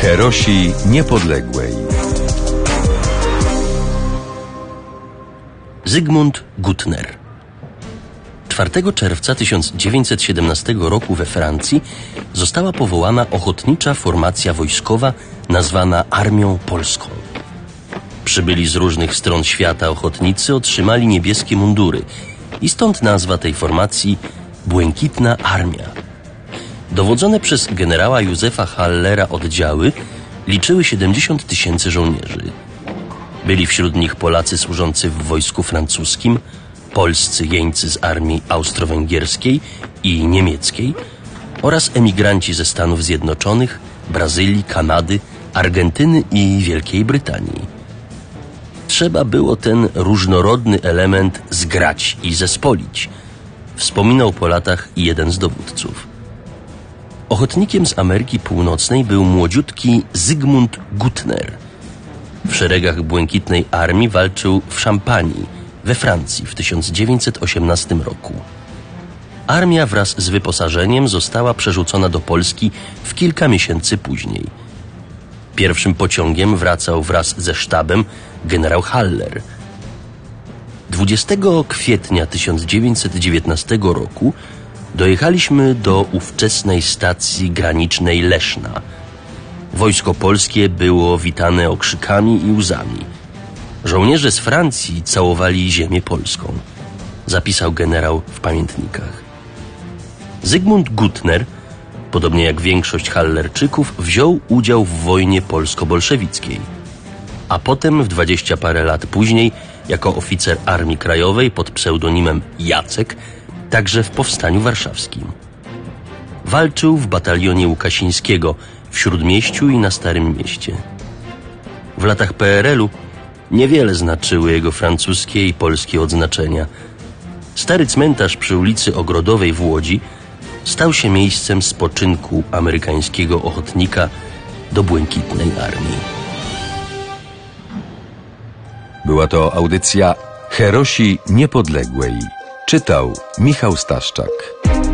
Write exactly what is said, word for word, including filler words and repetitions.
Herosi Niepodległej. Zygmunt Gutner. czwartego czerwca tysiąc dziewięćset siedemnastego roku we Francji została powołana ochotnicza formacja wojskowa nazwana Armią Polską. Przybyli z różnych stron świata ochotnicy otrzymali niebieskie mundury i stąd nazwa tej formacji Błękitna Armia. Dowodzone przez generała Józefa Hallera oddziały liczyły siedemdziesiąt tysięcy żołnierzy. Byli wśród nich Polacy służący w wojsku francuskim, polscy jeńcy z armii austro-węgierskiej i niemieckiej oraz emigranci ze Stanów Zjednoczonych, Brazylii, Kanady, Argentyny i Wielkiej Brytanii. Trzeba było ten różnorodny element zgrać i zespolić, wspominał po latach jeden z dowódców. Ochotnikiem z Ameryki Północnej był młodziutki Zygmunt Gutner. W szeregach Błękitnej Armii walczył w Szampanii, we Francji w tysiąc dziewięćset osiemnastym roku. Armia wraz z wyposażeniem została przerzucona do Polski w kilka miesięcy później. Pierwszym pociągiem wracał wraz ze sztabem generał Haller. dwudziestego kwietnia tysiąc dziewięćset dziewiętnastego roku dojechaliśmy do ówczesnej stacji granicznej Leszna. Wojsko polskie było witane okrzykami i łzami. Żołnierze z Francji całowali ziemię polską, zapisał generał w pamiętnikach. Zygmunt Gutner, podobnie jak większość Hallerczyków, wziął udział w wojnie polsko-bolszewickiej, a potem w dwadzieścia parę lat później jako oficer Armii Krajowej pod pseudonimem Jacek także w Powstaniu Warszawskim. Walczył w batalionie Łukasińskiego w Śródmieściu i na Starym Mieście. W latach P R L u niewiele znaczyły jego francuskie i polskie odznaczenia. Stary cmentarz przy ulicy Ogrodowej w Łodzi stał się miejscem spoczynku amerykańskiego ochotnika do Błękitnej Armii. Była to audycja Herosi Niepodległej. Czytał Michał Staszczak.